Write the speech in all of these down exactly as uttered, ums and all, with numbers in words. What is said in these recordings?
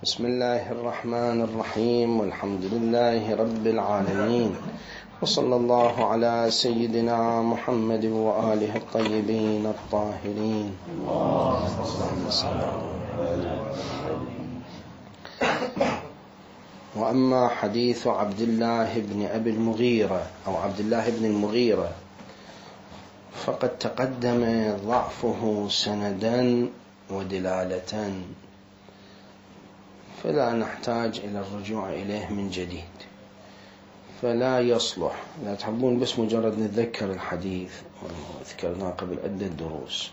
بسم الله الرحمن الرحيم، والحمد لله رب العالمين، وصلى الله على سيدنا محمد وآله الطيبين الطاهرين. وأما حديث عبد الله بن أبي المغيرة أو عبد الله بن المغيرة فقد تقدم ضعفه سندا ودلالة، فلا نحتاج إلى الرجوع إليه من جديد، فلا يصلح. لا تحبون بس مجرد نتذكر الحديث وذكرناه قبل عدة دروس.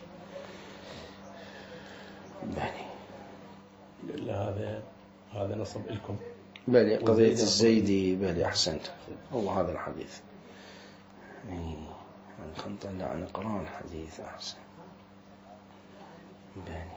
بني هذا هذا نصب لكم بلي قضية الزيدي. بلي أحسنت، هو هذا الحديث. يعني خلنا نطلع نقرأ الحديث أحسن. بني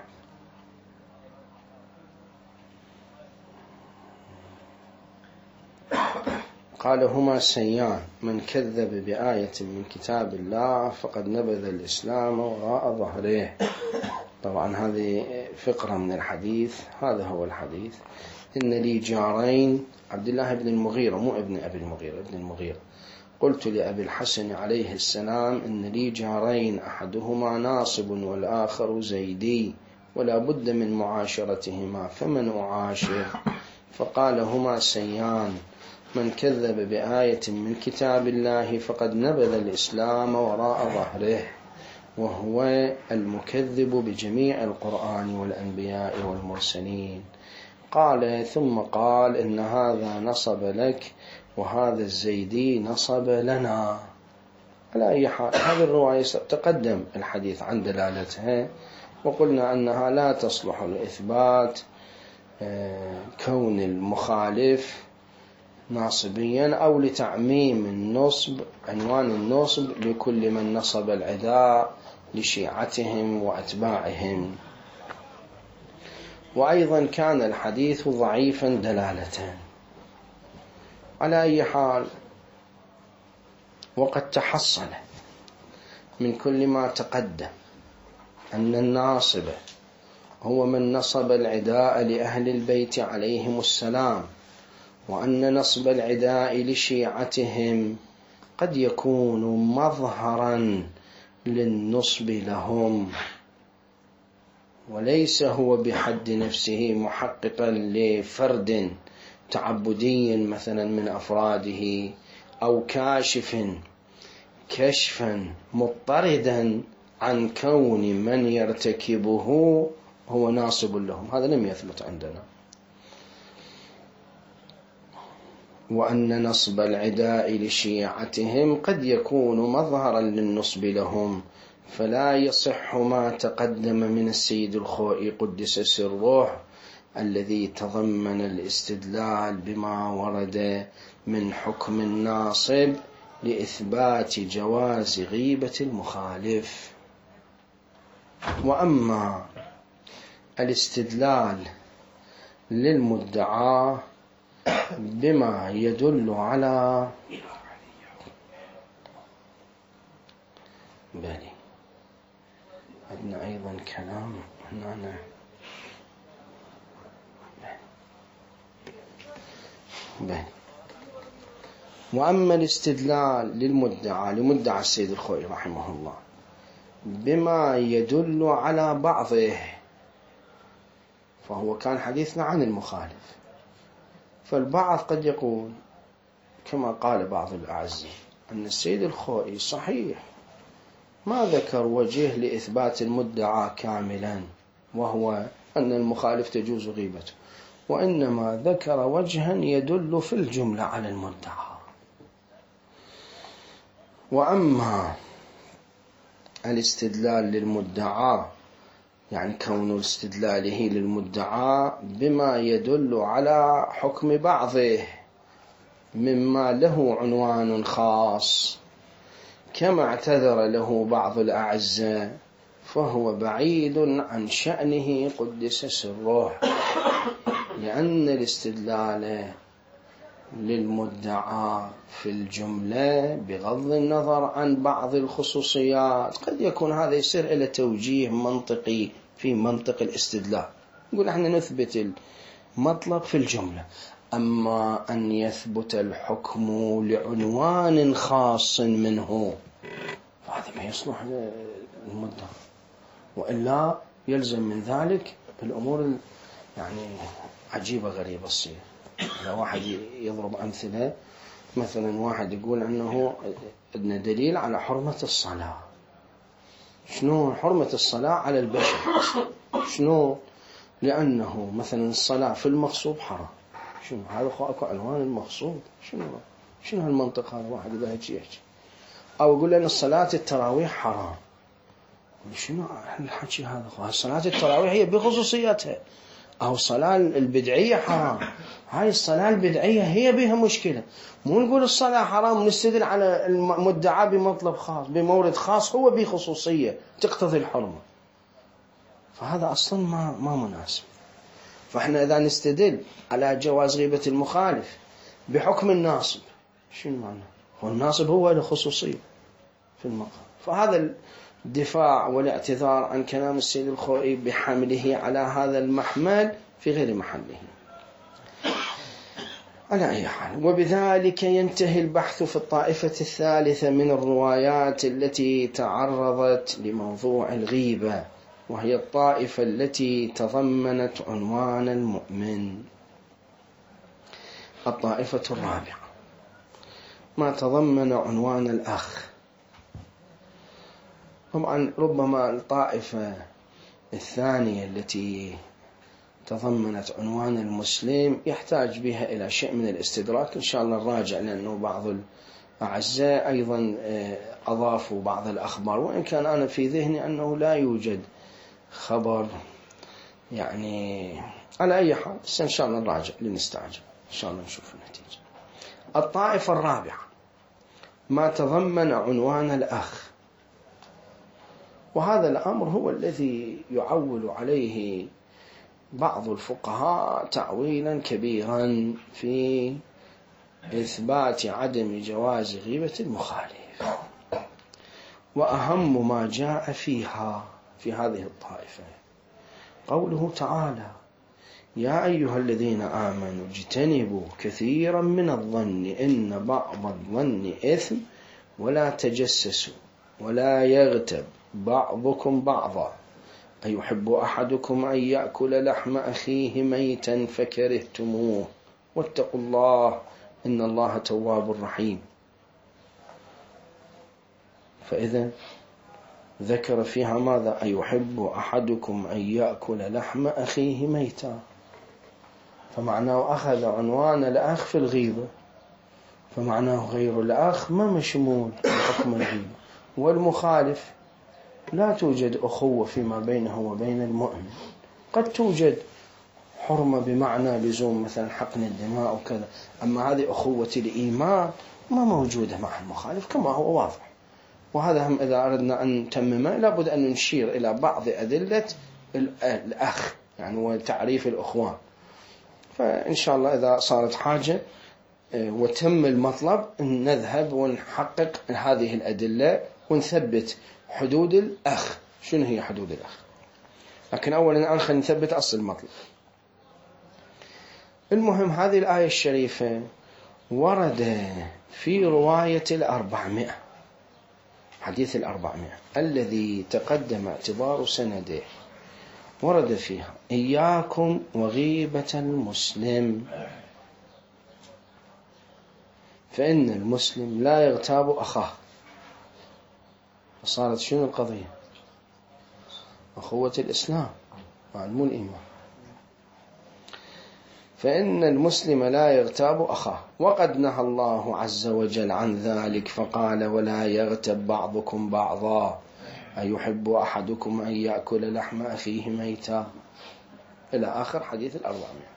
قال: هما سيان، من كذب بآية من كتاب الله فقد نبذ الإسلام وراء ظهره. طبعا هذه فقرة من الحديث، هذا هو الحديث. إن لي جارين، عبد الله بن المغيرة، مو ابن أبي المغيرة، ابن المغيرة. قلت لأبي الحسن عليه السلام: إن لي جارين، أحدهما ناصب والآخر زيدي، ولا بد من معاشرتهما، فمن أعاشر؟ فقال: هما سيان، من كذب بآية من كتاب الله فقد نبذ الإسلام وراء ظهره، وهو المكذب بجميع القرآن والأنبياء والمرسلين. قال: ثم قال: إن هذا نصب لك وهذا الزيدي نصب لنا. على أي حال، هذه الرواية تقدم الحديث عن دلالتها، وقلنا أنها لا تصلح لإثبات كون المخالف ناصبيا أو لتعميم النصب، عنوان النصب لكل من نصب العداء لشيعتهم وأتباعهم. وأيضا كان الحديث ضعيفا دلالة. على أي حال، وقد تحصل من كل ما تقدم أن الناصب هو من نصب العداء لأهل البيت عليهم السلام، وأن نصب العداء لشيعتهم قد يكون مظهرا للنصب لهم، وليس هو بحد نفسه محققا لفرد تعبدي مثلا من أفراده، أو كاشف كشفا مضطردا عن كون من يرتكبه هو ناصب لهم. هذا لم يثبت عندنا. وأن نصب العداء لشيعتهم قد يكون مظهرا للنصب لهم، فلا يصح ما تقدم من السيد الخوئي قدس سره الذي تضمن الاستدلال بما ورد من حكم الناصب لإثبات جواز غيبة المخالف. وأما الاستدلال للمدعى بما يدل على بلي عندنا أيضا كلام هنا. بلي وأما الاستدلال للمدعى لمدعى السيد الخوئي رحمه الله بما يدل على بعضه، فهو كان حديثنا عن المخالف، فالبعض قد يقول كما قال بعض الأعزين أن السيد الخوئي صحيح ما ذكر وجه لإثبات المدعى كاملا، وهو أن المخالف تجوز غيبته، وإنما ذكر وجها يدل في الجملة على المدعى. وأما الاستدلال للمدعى، يعني كون استدلاله للمدعى بما يدل على حكم بعضه مما له عنوان خاص، كما اعتذر له بعض الأعزة، فهو بعيد عن شأنه قدس سره، لأن الاستدلال للمدعى في الجملة بغض النظر عن بعض الخصوصيات قد يكون هذا يصير إلى توجيه منطقي في منطق الاستدلال، نقول احنا نثبت المطلب في الجملة. أما أن يثبت الحكم لعنوان خاص منه فهذا ما يصلح للمدة، وإلا يلزم من ذلك الأمور يعني عجيبة غريبة الصير. لو واحد يضرب أمثلة، مثلا واحد يقول أنه أن دليل على حرمة الصلاة. شنو حرمة الصلاة على البشر؟ شنو؟ لأنه مثلا الصلاة في المغصوب حرام. شنو هذا؟ أكو عنوان المغصوب. شنو شنو هالمنطق هذا؟ واحد إذا هيك يحكي أو يقول أن الصلاة التراويح حرام. شنو الحكي هذا؟ الصلاة التراويح هي بخصوصيتها، أو الصلاة البدعية حرام. هاي الصلاة البدعية هي بها مشكلة. مو نقول الصلاة حرام ونستدل على المدعى بمطلب خاص بمورد خاص هو بخصوصية تقتضي الحرمة. فهذا أصلا ما ما مناسب. فإحنا إذا نستدل على جواز غيبة المخالف بحكم الناصب، شنو معنى؟ هو الناصب هو له خصوصية في المقام. فهذا الدفاع والاعتذار عن كلام السيد الخوئي بحمله على هذا المحمل في غير محله. على أي حال، وبذلك ينتهي البحث في الطائفة الثالثة من الروايات التي تعرضت لموضوع الغيبة، وهي الطائفة التي تضمنت عنوان المؤمن. الطائفة الرابعة ما تضمن عنوان الأخ. طبعا ربما الطائفة الثانية التي تضمنت عنوان المسلم يحتاج بها إلى شيء من الاستدراك، إن شاء الله نراجع، لأنه بعض الأعزاء أيضا أضافوا بعض الأخبار، وإن كان أنا في ذهني أنه لا يوجد خبر يعني. على أي حال إن شاء الله نراجع لنستعجل، إن شاء الله نشوف النتيجة. الطائفة الرابعة ما تضمن عنوان الأخ، وهذا الأمر هو الذي يعول عليه بعض الفقهاء تعويلا كبيرا في إثبات عدم جواز غيبة المخالف. وأهم ما جاء فيها في هذه الطائفة قوله تعالى: يا أيها الذين آمنوا اجتنبوا كثيرا من الظن إن بعض الظن إثم ولا تجسسوا ولا يغتب بعضكم بعضا أيحب أحدكم أن يأكل لحم أخيه ميتا فكرهتموه واتقوا الله إن الله تواب رحيم. فإذا ذكر فيها ماذا؟ أيحب أحدكم أن يأكل لحم أخيه ميتا، فمعناه أخذ عنوان الأخ في الغيبة، فمعناه غير الأخ ما مشمول بحكم الغيبة. والمخالف لا توجد أخوة فيما بينه وبين المؤمن، قد توجد حرمة بمعنى لزوم مثلا حقن الدماء وكذا، أما هذه أخوة الإيمان ما موجودة مع المخالف كما هو واضح. وهذا هم إذا أردنا أن نتممه لابد أن نشير إلى بعض أدلة الأخ يعني وتعريف الأخوان. فإن شاء الله إذا صارت حاجة وتم المطلب نذهب ونحقق هذه الأدلة ونثبت حدود الأخ. شنو هي حدود الأخ؟ لكن أولا الآن خلينا نثبت أصل المطلب. المهم هذه الآية الشريفة ورد في رواية الأربعمائة، حديث الأربعمائة الذي تقدم اعتبار سنده، ورد فيها: إياكم وغيبة المسلم فإن المسلم لا يغتاب أخاه. فصارت شنو القضية؟ أخوة الإسلام مع مو الإيمان. فإن المسلم لا يغتاب أخاه، وقد نهى الله عز وجل عن ذلك فقال: ولا يغتب بعضكم بعضا أيحب أحدكم أن يأكل لحم أخيه ميتا، إلى آخر حديث الأربعمائة.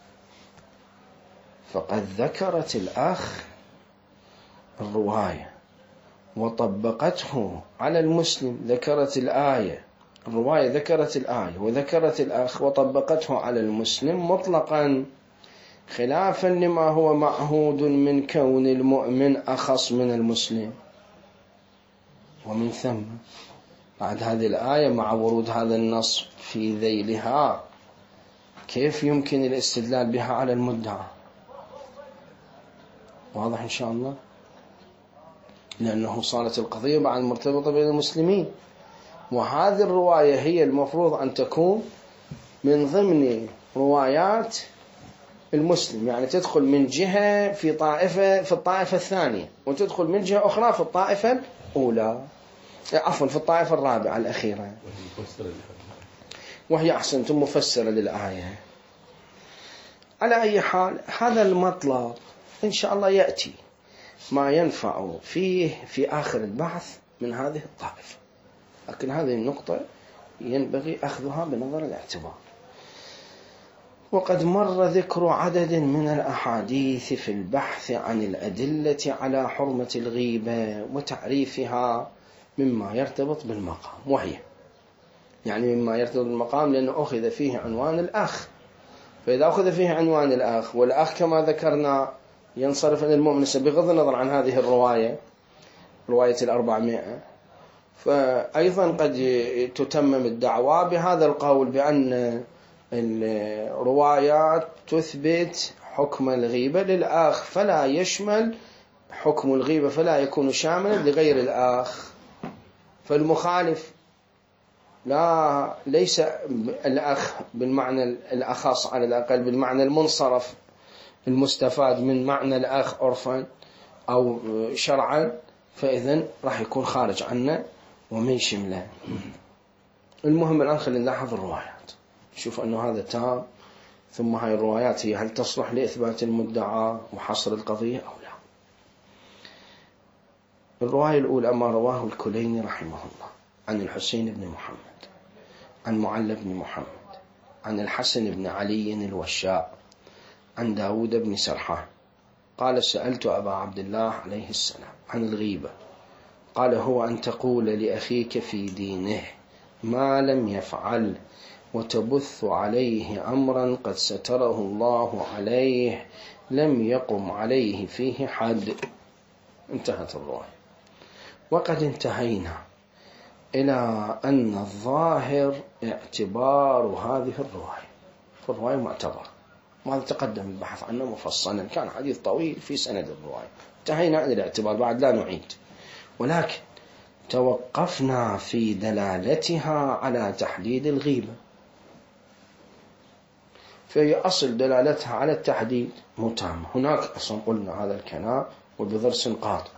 فقد ذكرت الأخ الرواية وطبقته على المسلم، ذكرت الآية الرواية ذكرت الآية وذكرت الأخ وطبقته على المسلم مطلقا، خلافا لما هو معهود من كون المؤمن أخص من المسلم. ومن ثم بعد هذه الآية مع ورود هذا النص في ذيلها كيف يمكن الاستدلال بها على المدعى؟ واضح إن شاء الله؟ لأنه صارت القضية بعد مرتبطة بين المسلمين، وهذه الرواية هي المفروض أن تكون من ضمن روايات المسلم، يعني تدخل من جهة في طائفة في الطائفة الثانية، وتدخل من جهة أخرى في الطائفة الأولى، عفوا في الطائفة الرابعة الأخيرة، وهي أحسنتم مفسرة للآية. على أي حال هذا المطلب إن شاء الله يأتي ما ينفع فيه في آخر البحث من هذه الطائفة، لكن هذه النقطة ينبغي أخذها بنظر الاعتبار. وقد مر ذكر عدد من الأحاديث في البحث عن الأدلة على حرمة الغيبة وتعريفها مما يرتبط بالمقام، وهي يعني مما يرتبط بالمقام لأنه أخذ فيه عنوان الأخ، فإذا أخذ فيه عنوان الأخ، والأخ كما ذكرنا ينصرف عن المؤمن بغض النظر عن هذه الرواية، رواية الأربعمائة، فأيضا قد تتمم الدعوة بهذا القول بأن الروايات تثبت حكم الغيبة للأخ، فلا يشمل حكم الغيبة، فلا يكون شاملا لغير الأخ. فالمخالف لا ليس الأخ بالمعنى الأخص، على الأقل بالمعنى المنصرف المستفاد من معنى الأخ عرفا أو شرعا، فإذن راح يكون خارج عنا وما يشمله. المهم الآن خلينا نلاحظ الروايات، شوف أنه هذا تام، ثم هاي الروايات هي هل تصلح لإثبات المدعى وحصر القضية أو لا. الرواية الأولى ما رواه الكليني رحمه الله عن الحسين بن محمد عن معل بن محمد عن الحسن بن علي الوشاء عن داود بن سرحان قال سألت أبا عبد الله عليه السلام عن الغيبة، قال هو أن تقول لأخيك في دينه ما لم يفعل وتبث عليه أمرا قد ستره الله عليه لم يقم عليه فيه حد. انتهت الرواية. وقد انتهينا إلى أن الظاهر اعتبار هذه الرواية، فالرواية معتبرة، وهذا تقدم البحث عنه مفصلا، كان حديث طويل في سند الرواية، انتهينا عن الاعتبار بعد لا نعيد، ولكن توقفنا في دلالتها على تحديد الغيبة، فهي أصل دلالتها على التحديد متام. هناك أصلا قلنا هذا الكلام وبضرس قاطع،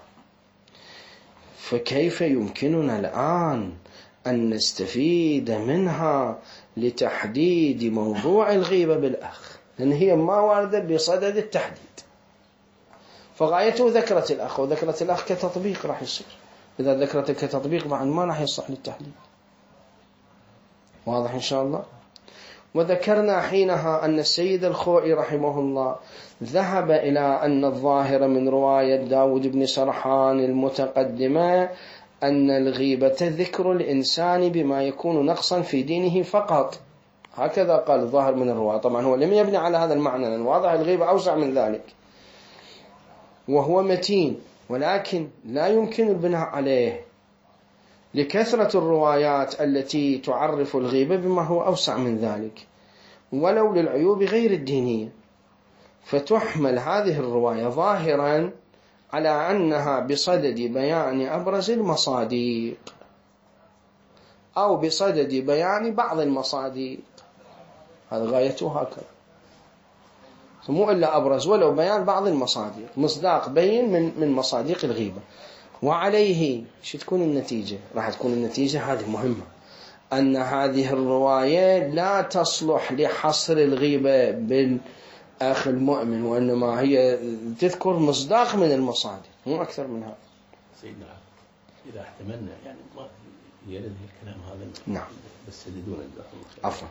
فكيف يمكننا الآن أن نستفيد منها لتحديد موضوع الغيبة بالأخ، لأن هي ما واردة بصدد التحديد، فغايته ذكرت الأخ، وذكرت الأخ كتطبيق راح يصير، إذا ذكرت كتطبيق بعد ما راح يصح للتحديد. واضح إن شاء الله. وذكرنا حينها أن السيد الخوئي رحمه الله ذهب إلى أن الظاهر من رواية داود بن سرحان المتقدمة أن الغيبة ذكر الإنسان بما يكون نقصا في دينه فقط، هكذا قال الظاهر من الرواية. طبعا هو لم يبني على هذا المعنى، لأن واضح الغيبة أوسع من ذلك وهو متين، ولكن لا يمكن البناء عليه لكثرة الروايات التي تعرف الغيبة بما هو أوسع من ذلك ولو للعيوب غير الدينية، فتحمل هذه الرواية ظاهرا على أنها بصدد بيان أبرز المصادق أو بصدد بيان بعض المصادق، هذا غايته هكذا، مو إلا أبرز ولو بيان بعض المصادق، مصداق بين من من مصادق الغيبة. وعليه شو تكون النتيجة؟ راح تكون النتيجة هذه مهمة، أن هذه الرواية لا تصلح لحصر الغيبة بالأخ المؤمن، وإنما هي تذكر مصداق من المصادق مو أكثر من هذا. سيدنا إذا احتملنا يعني ما يرد الكلام هذا، نعم بس سددونا عفوا.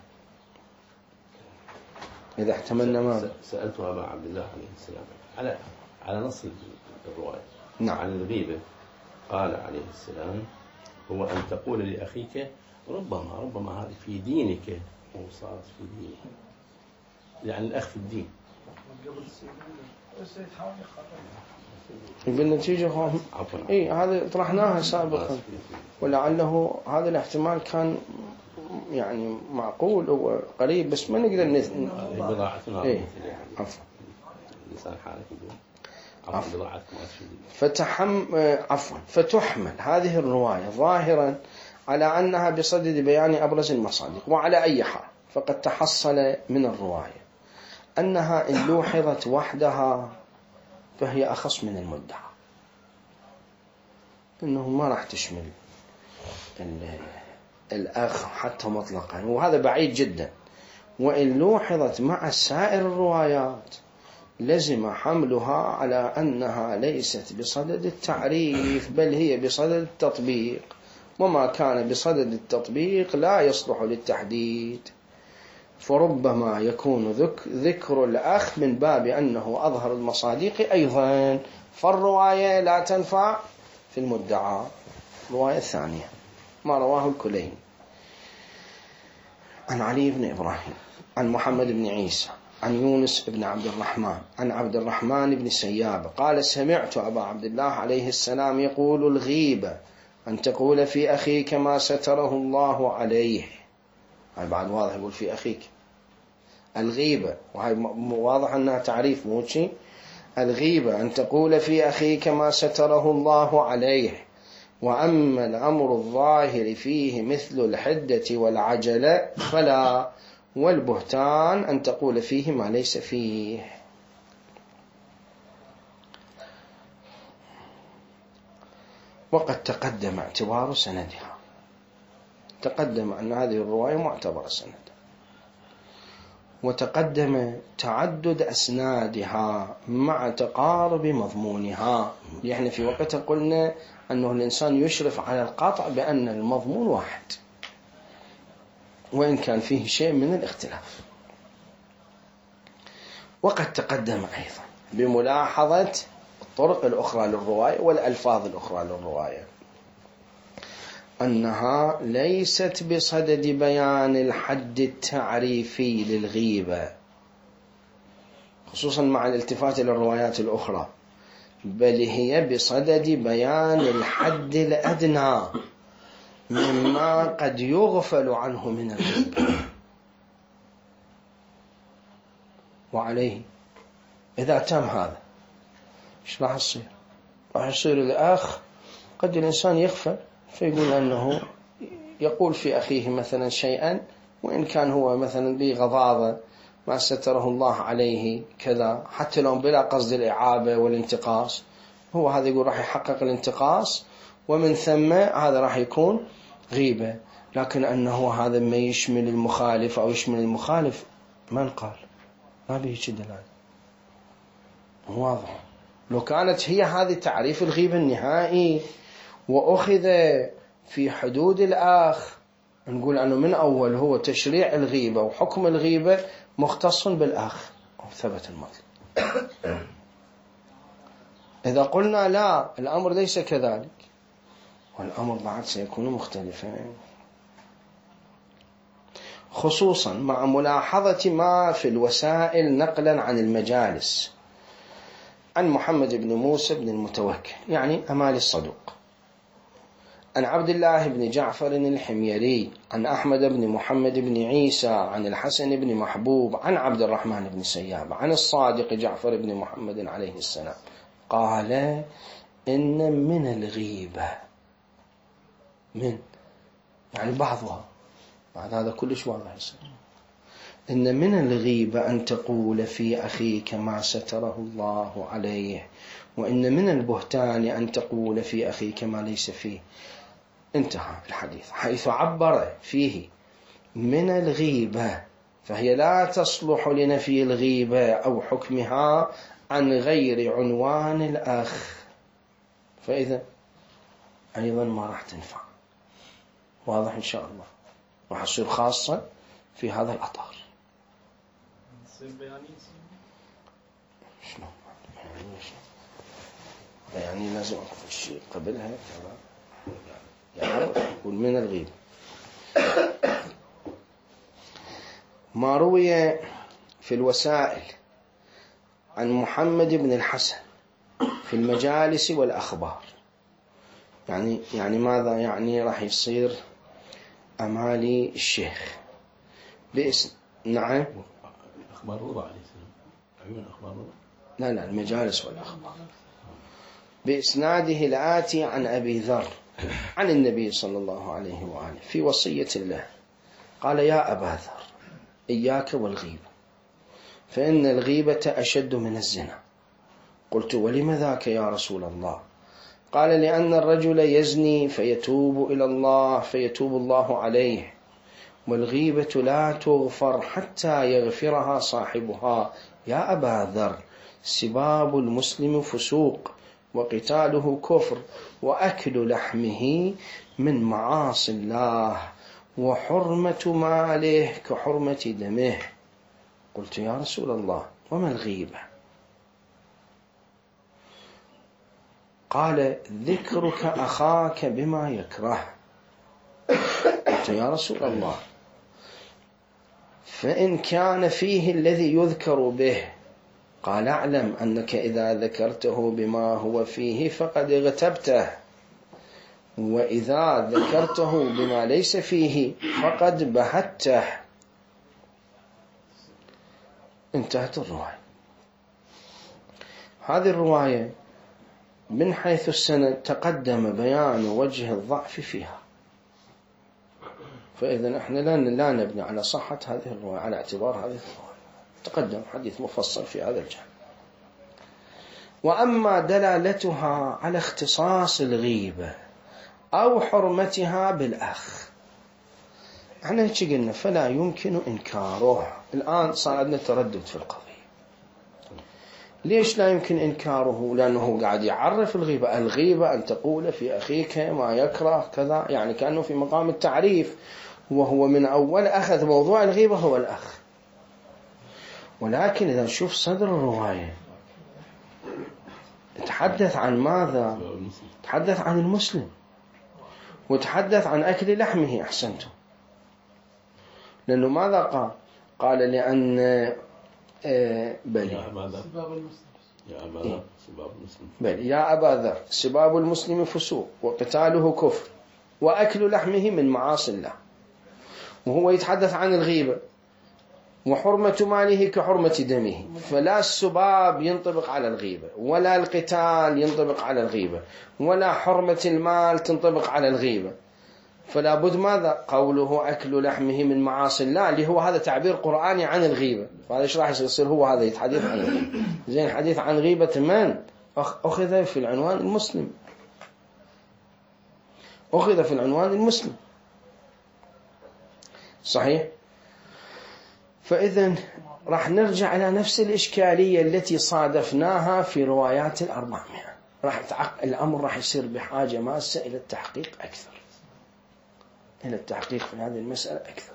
إذا احتملنا ما سألت أبا عبد الله عليه السلام على على نص الرواية نعم. عن الغيبة، قال عليه السلام هو أن تقول لأخيك ربما ربما هذه في دينك وصارت في دينه، يعني الأخ في الدين. بالنتيجة هم إيه هذا طرحناها سابقا، ولعله هذا الاحتمال كان يعني معقول وقريب، بس ما نقدر نثني. بضاعتنا إيه. عفوا لسان حالك يقول عفوا بضاعتنا. فتحم عفوا فتحمل هذه الرواية ظاهرا على أنها بصدد بيان أبرز المصادق. وعلى أي حال فقد تحصل من الرواية أنها إن لوحظت وحدها فهي أخص من المدعى، إنه ما راح تشمل الأخ حتى مطلقا، وهذا بعيد جدا. وإن لوحظت مع سائر الروايات لزم حملها على أنها ليست بصدد التعريف بل هي بصدد التطبيق، وما كان بصدد التطبيق لا يصلح للتحديد، فربما يكون ذكر الأخ من باب أنه أظهر المصادق أيضا، فالرواية لا تنفع في المدعى. الرواية الثانية ما رواه الكليني عن علي بن إبراهيم عن محمد بن عيسى عن يونس بن عبد الرحمن عن عبد الرحمن بن سياب قال سمعت أبا عبد الله عليه السلام يقول الغيبة أن تقول في أخيك ما ستره الله عليه. هاي بعد واضح يقول في أخيك الغيبة، وهي واضح أنها تعريف مو شيء. الغيبة أن تقول في أخيك ما ستره الله عليه، وأما الأمر الظاهر فيه مثل الحدة والعجلة فلا، والبهتان أن تقول فيه ما ليس فيه. وقد تقدم اعتبار سندها، تقدم أن هذه الرواية معتبر سند، وتقدم تعدد أسنادها مع تقارب مضمونها. يعني في وقتها قلنا أنه الإنسان يشرف على القطع بأن المضمون واحد وإن كان فيه شيء من الاختلاف. وقد تقدم أيضا بملاحظة الطرق الأخرى للرواية والألفاظ الأخرى للرواية أنها ليست بصدد بيان الحد التعريفي للغيبة، خصوصا مع الالتفات إلى الروايات الأخرى، بل هي بصدد بيان الحد الأدنى مما قد يغفل عنه من الغيبة. وعليه إذا تم هذا إيش راح يصير؟ راح يصير الأخ قد الإنسان يغفل فيقول أنه يقول في أخيه مثلا شيئا وإن كان هو مثلا بغضاضة ما ستره الله عليه كذا، حتى لو بلا قصد الإعابة والانتقاص، هو هذا يقول راح يحقق الانتقاص ومن ثم هذا راح يكون غيبة. لكن أنه هذا ما يشمل المخالف أو يشمل المخالف من قال؟ ما به دلالة واضح. لو كانت هي هذه تعريف الغيبة النهائي وأخذ في حدود الآخ نقول أنه من أول هو تشريع الغيبة وحكم الغيبة مختص بالآخ ثبت المطلب. إذا قلنا لا الأمر ليس كذلك والأمر بعد سيكون مختلفا، خصوصا مع ملاحظة ما في الوسائل نقلا عن المجالس عن محمد بن موسى بن المتوكل يعني أمال الصدوق، عن عبد الله بن جعفر الحميري، عن أحمد بن محمد بن عيسى، عن الحسن بن محبوب، عن عبد الرحمن بن سياب، عن الصادق جعفر بن محمد عليه السلام قال إن من الغيبة من يعني بعضها بعد هذا كلش واضح يصير إن من الغيبة أن تقول في أخيك ما ستره الله عليه، وإن من البهتان أن تقول في أخيك ما ليس فيه. انتهى الحديث حيث عبر فيه من الغيبة، فهي لا تصلح لنفي الغيبة أو حكمها عن غير عنوان الأخ، فإذا أيضا ما راح تنفع. واضح إن شاء الله، راح تصير خاصة في هذا الأطار. شنو يعني لازم أقول الشيء قبلها يعني يقول من الغيب. ما روي في الوسائل عن محمد بن الحسن في المجالس والأخبار يعني يعني ماذا يعني؟ راح يصير أمالي الشيخ باسم نعم أخبار الرضا عليه السلام، عيون أخبار الرضا، لا لا المجالس والأخبار، بإسناده الآتي عن أبي ذر عن النبي صلى الله عليه وآله في وصية الله قال: يا أبا ذر إياك والغيبة فإن الغيبة أشد من الزنا. قلت: ولم ذاك يا رسول الله؟ قال: لأن الرجل يزني فيتوب إلى الله فيتوب الله عليه، والغيبة لا تغفر حتى يغفرها صاحبها. يا أبا ذر سباب المسلم فسوق وقتاله كفر وأكل لحمه من معاصي الله وحرمة ماله كحرمة دمه. قلت: يا رسول الله وما الغيبة؟ قال: ذكرك أخاك بما يكره. قلت: يا رسول الله فإن كان فيه الذي يذكر به؟ قال: اعلم أنك إذا ذكرته بما هو فيه فقد اغتبته، وإذا ذكرته بما ليس فيه فقد بهته. انتهت الرواية. هذه الرواية من حيث السند تقدم بيان وجه الضعف فيها، فإذا نحن لا نبني على صحة هذه الرواية على اعتبار هذه الرواية، تقدم حديث مفصل في هذا الجانب. وأما دلالتها على اختصاص الغيبة أو حرمتها بالأخ، احنا هيك قلنا فلا يمكن إنكاره. الآن صار عندنا تردد في القضية. ليش لا يمكن إنكاره؟ لأنه قاعد يعرف الغيبة. الغيبة أن تقول في أخيك ما يكره كذا، يعني كأنه في مقام التعريف، وهو من أول أخذ موضوع الغيبة هو الأخ. ولكن إذا نشوف صدر الرواية تحدث عن ماذا؟ تحدث عن المسلم، وتحدث عن أكل لحمه. أحسنتم. لأنه ماذا قال؟ قال لأن بل بل يا أبا ذر سباب المسلم فسوق وقتاله كفر وأكل لحمه من معاصي الله، وهو يتحدث عن الغيبة وحرمة ماله كحرمة دمه. فلا السباب ينطبق على الغيبة، ولا القتال ينطبق على الغيبة، ولا حرمة المال تنطبق على الغيبة. فلا بد ماذا؟ قوله أكل لحمه من معاصي الله، اللي هو هذا تعبير قرآني عن الغيبة. فهذا إيش راح يصير؟ هو هذا يتحدث عن الغيبة. زين، حديث عن غيبة من؟ أخذ في العنوان المسلم، أخذ في العنوان المسلم، صحيح؟ فإذن راح نرجع إلى نفس الإشكالية التي صادفناها في روايات الأربعمائة. راح الأمر راح يصير بحاجة ماسة إلى التحقيق أكثر، إلى التحقيق في هذه المسألة أكثر.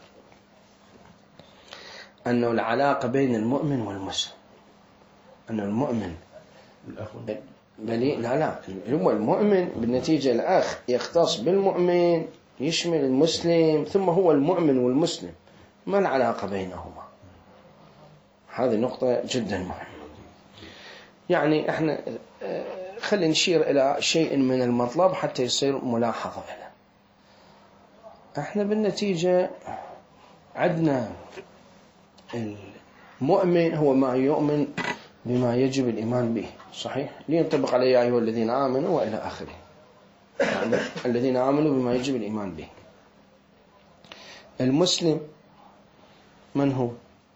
أنه العلاقة بين المؤمن والمسلم، أن المؤمن بلي لا لا هو المؤمن بالنتيجة الأخ يختص بالمؤمن، يشمل المسلم، ثم هو المؤمن والمسلم. ما العلاقة بينهما؟ هذه نقطة جدا مهمة. يعني احنا خلينا نشير إلى شيء من المطلب حتى يصير ملاحظة له. احنا بالنتيجة عندنا المؤمن هو ما يؤمن بما يجب الإيمان به، صحيح؟ لينطبق عليه يا أيها الذين آمنوا وإلى آخره، يعني الذين آمنوا بما يجب الإيمان به. المسلم من هو؟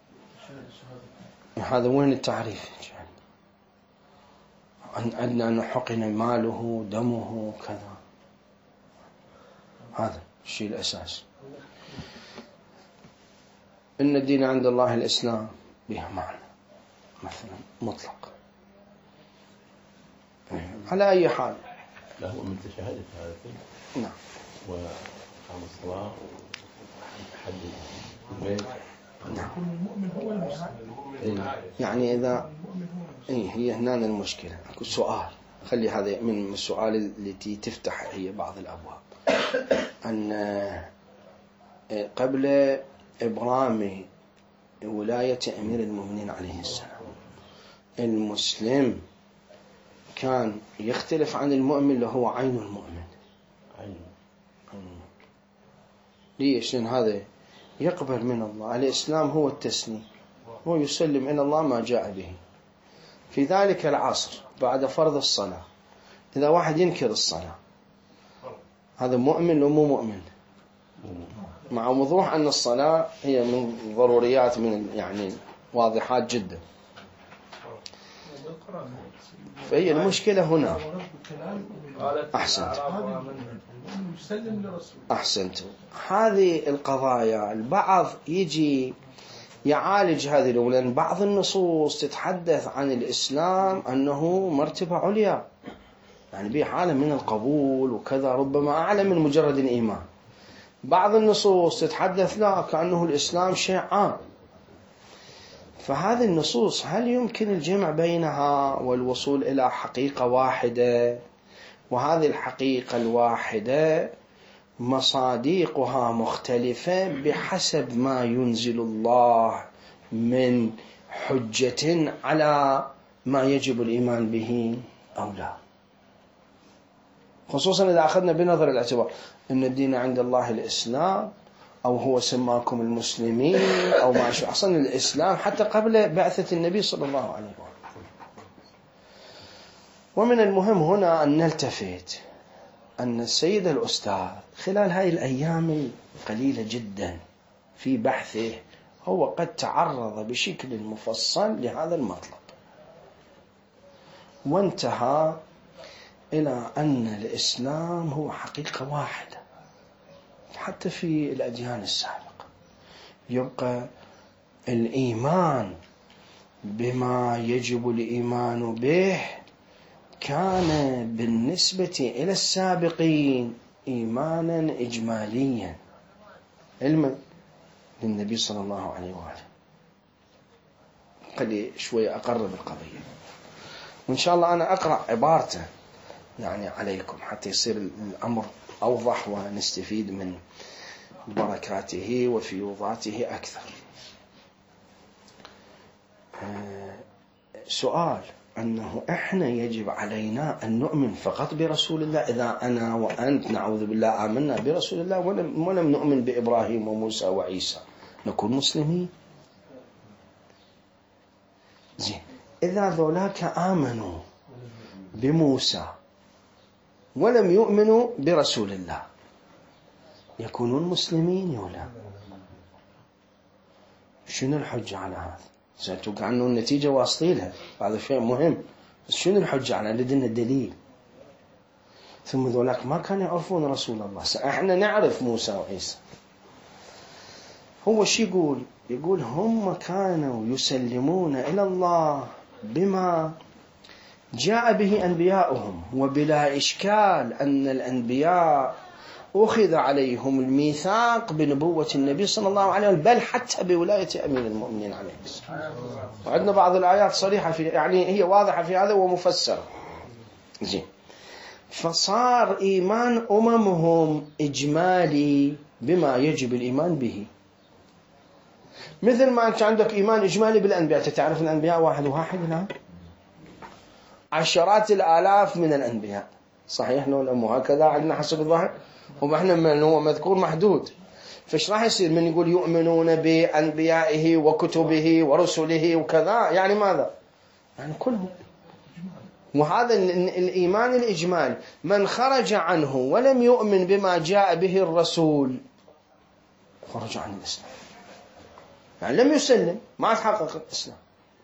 هذا وين التعريف؟ عندنا أن حقن ماله دمه كذا، هذا الشيء الأساس. إن الدين عند الله الإسلام بها معنى مثلا مطلق على أي حال. لا هو من تشهد هذا. نعم. وقام الصلاة وحد البيت. نعم. المؤمن هو المسلم. يعني إذا إيه هي هنا المشكلة. أكو سؤال، خلي هذا من السؤال التي تفتح هي بعض الأبواب. أن قبل إبرام ولاية أمير المؤمنين عليه السلام المسلم كان يختلف عن المؤمن اللي هو عين المؤمن. عين. ليش؟ لأن هذا يقبل من الله. الإسلام هو التسليم، هو يسلم إلى الله ما جاء به. في ذلك العصر بعد فرض الصلاة إذا واحد ينكر الصلاة هذا مؤمن ومو مؤمن، مع وضوح أن الصلاة هي من ضروريات، من يعني واضحات جدا. فهي المشكلة هنا. أحسنت أحسنت هذه القضايا البعض يجي يعالج هذه الأمور، لأن بعض النصوص تتحدث عن الإسلام أنه مرتبة عليا، يعني به حالة من القبول وكذا، ربما أعلى من مجرد الإيمان. بعض النصوص تتحدث لا كأنه الإسلام شيء عام. فهذه النصوص هل يمكن الجمع بينها والوصول إلى حقيقة واحدة؟ وهذه الحقيقة الواحدة مصاديقها مختلفة بحسب ما ينزل الله من حجة على ما يجب الإيمان به أو لا، خصوصا إذا أخذنا بنظر الاعتبار أن الدين عند الله الإسلام، أو هو سماكم المسلمين أو ما شو. أصلا الإسلام حتى قبل بعثة النبي صلى الله عليه وسلم. ومن المهم هنا أن نلتفت أن السيد الأستاذ خلال هاي الأيام القليلة جدا في بحثه هو قد تعرض بشكل مفصل لهذا المطلب، وانتهى إلى أن الإسلام هو حقيقة واحدة. حتى في الأديان السابقة يبقى الإيمان بما يجب الإيمان به كان بالنسبة إلى السابقين إيمانا إجماليا، علما للنبي صلى الله عليه وآله. قد شوية أقرب القضية، وإن شاء الله أنا أقرأ عبارته يعني عليكم حتى يصير الأمر أوضح ونستفيد من بركاته وفيوضاته أكثر. سؤال أنه إحنا يجب علينا أن نؤمن فقط برسول الله؟ إذا أنا وأنت نعوذ بالله آمنا برسول الله ولم, ولم نؤمن بإبراهيم وموسى وعيسى نكون مسلمين؟ زين، إذا ذولاك آمنوا بموسى ولم يؤمنوا برسول الله يكونون مسلمين ولا؟ شنو الحجة على هذا؟ سأتوقع أنه النتيجة واصليلها، هذا شيء مهم، بس شنو الحجة على؟ لدينا الدليل. ثم ذولاك ما كانوا يعرفون رسول الله، احنا نعرف موسى وعيسى. هو شي يقول؟ يقول هم كانوا يسلمون إلى الله بما جاء به أنبياؤهم، وبلا إشكال أن الأنبياء أخذ عليهم الميثاق بنبوة النبي صلى الله عليه وسلم، بل حتى بولاية أمير المؤمنين عليه السلام. وعندنا بعض الآيات صريحة في، يعني هي واضحة في هذا ومفسرة. زين، فصار إيمان أممهم إجمالي بما يجب الإيمان به، مثل ما أنت عندك إيمان إجمالي بالأنبياء. تتعرف الأنبياء واحد واحد الآن، عشرات الآلاف من الأنبياء، صحيح ولا مو هكذا عندنا حسب الظاهر؟ وإحنا من هو مذكور محدود. فإيش راح يصير من يقول يؤمنون بأنبيائه وكتبه ورسله وكذا؟ يعني ماذا؟ يعني كلهم. وهذا الإيمان الإجمالي من خرج عنه ولم يؤمن بما جاء به الرسول خرج عن الإسلام، يعني لم يسلم، ما تحقق الإسلام.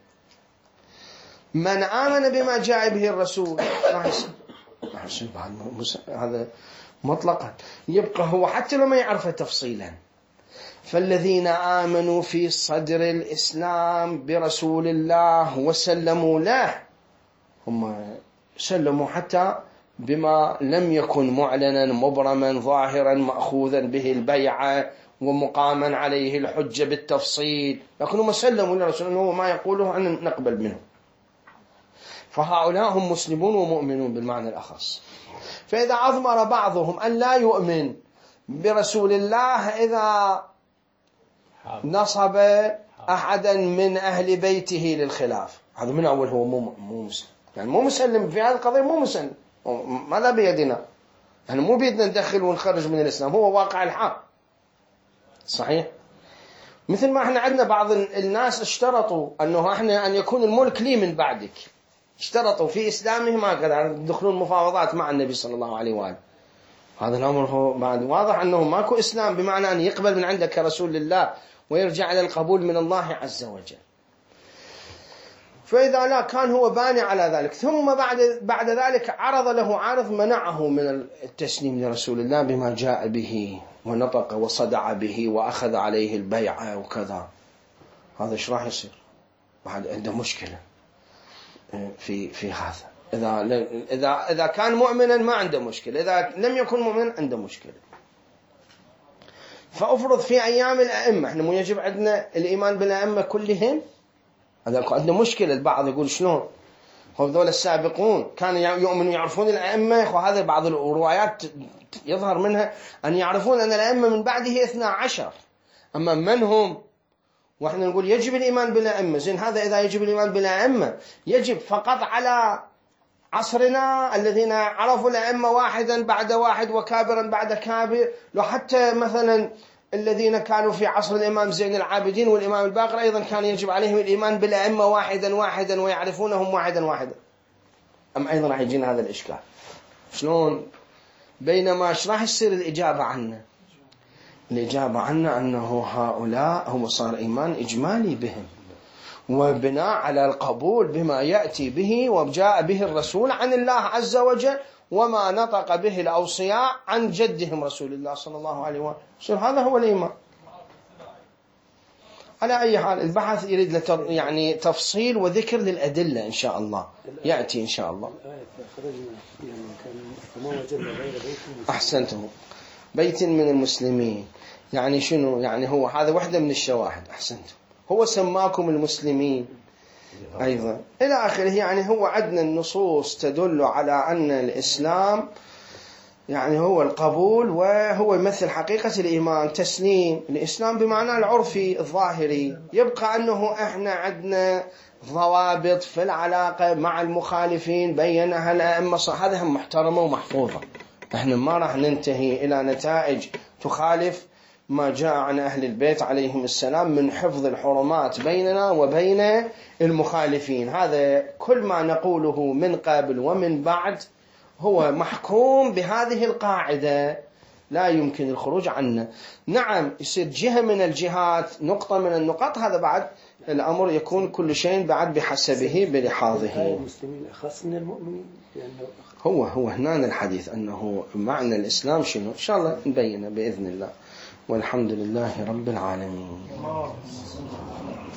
من آمن بما جاء به الرسول راح يسلم، راح يسلم بعد هذا مطلقا. يبقى هو حتى لو ما يعرفه تفصيلا. فالذين آمنوا في صدر الإسلام برسول الله وسلموا له هم سلموا حتى بما لم يكن معلنا مبرما ظاهرا مأخوذا به البيعة ومقاما عليه الحجة بالتفصيل، لكنهم سلموا لرسول الله وما يقوله أن نقبل منه. فهؤلاء هم مسلمون ومؤمنون بالمعنى الأخص. فإذا أضمر بعضهم أن لا يؤمن برسول الله إذا نصب أحدا من أهل بيته للخلاف، هذا من أول هو مو مو مسلم، يعني مو مسلم في هذه القضية، مو مسلم. ماذا بيدنا؟ يعني مو بيدنا ندخل ونخرج من الإسلام، هو واقع الحق. صحيح؟ مثل ما احنا عندنا بعض الناس اشترطوا أنه احنا أن يكون الملك لي من بعدك، اشترطوا في إسلامهم هكذا يدخلون مفاوضات مع النبي صلى الله عليه وآله. هذا الأمر هو بعد واضح أنه ماكو إسلام بمعنى أن يقبل من عندك رسول الله ويرجع إلى القبول من الله عز وجل. فإذا لا كان هو باني على ذلك، ثم بعد بعد ذلك عرض له عارض منعه من التسليم لرسول الله بما جاء به ونطق وصدع به وأخذ عليه البيعة وكذا، هذا إيش راح يصير؟ بعد عنده مشكلة في في هذا. إذا إذا إذا كان مؤمنا ما عنده مشكلة، إذا لم يكن مؤمنا عنده مشكلة. فأفرض في أيام الأئمة، إحنا مو يجب عندنا الإيمان بالأئمة كلهم؟ هذا عنده مشكلة. البعض يقول شلون؟ هم ذول السابقون كانوا يؤمنوا يعرفون الأئمة، وهذا بعض الروايات يظهر منها أن يعرفون أن الأئمة من بعده اثنا عشر، أما من هم؟ وإحنا نقول يجب الإيمان بالأئمة. زين، هذا إذا يجب الإيمان بالأئمة يجب فقط على عصرنا الذين عرفوا الأئمة واحدا بعد واحد وكابرا بعد كابر، لو حتى مثلا الذين كانوا في عصر الإمام زين العابدين والإمام الباقر أيضا كان يجب عليهم الإيمان بالأئمة واحدا واحدا ويعرفونهم واحدا واحدا. أم أيضا راح يجينا هذا الإشكال شلون؟ بينما ايش راح يصير الإجابة عنا؟ الإجابة عنا أنه هؤلاء هم صار إيمان إجمالي بهم وبناء على القبول بما يأتي به وجاء به الرسول عن الله عز وجل وما نطق به الأوصياء عن جدهم رسول الله صلى الله عليه وسلم. هذا هو الإيمان. على أي حال البحث يريد يعني تفصيل وذكر للأدلة إن شاء الله يأتي إن شاء الله. أحسنتم، بيت من المسلمين يعني شنو؟ يعني هو هذا وحدة من الشواهد. أحسنتم، هو سماكم المسلمين أيضا إلى آخره. يعني هو عندنا النصوص تدل على أن الإسلام يعني هو القبول، وهو يمثل حقيقة الإيمان، تسليم الإسلام بمعنى العرفي الظاهري. يبقى أنه إحنا عندنا ضوابط في العلاقة مع المخالفين بينها الأئمة، هذا هم محترمة ومحفوظة. إحنا ما راح ننتهي إلى نتائج تخالف ما جاء عن أهل البيت عليهم السلام من حفظ الحرمات بيننا وبين المخالفين. هذا كل ما نقوله من قبل ومن بعد هو محكوم بهذه القاعدة، لا يمكن الخروج عنه. نعم يصير جهة من الجهات، نقطة من النقاط، هذا بعد الأمر يكون كل شيء بعد بحسبه بلحاظه. المسلمين أخص من المؤمنين، هو هو هنا الحديث أنه معنى الإسلام شنو إن شاء الله نبينه بإذن الله. والحمد لله رب العالمين.